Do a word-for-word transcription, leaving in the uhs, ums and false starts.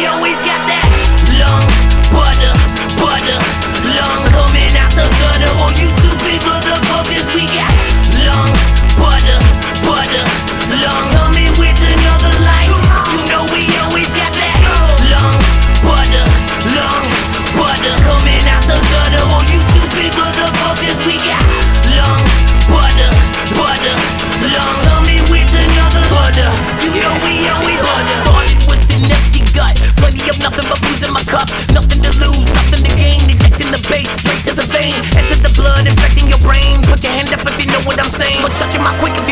we always got that long butter, butter, long coming out the gutter. Oh, you stupid motherfuckers, we got long butter, butter, long coming with another light. You know we always got that long butter, long butter, coming out the gutter. Oh, you stupid motherfuckers, we got long butter, butter, long coming with another butter. You know we always butter. Started with an empty gut, plenty of nothing but booze in my cup. Nothing to lose, nothing to gain. Injecting the bass straight to the vein, enter the blood, infecting your brain. Put your hand up if you know what I'm saying. But shut your mouth quick if you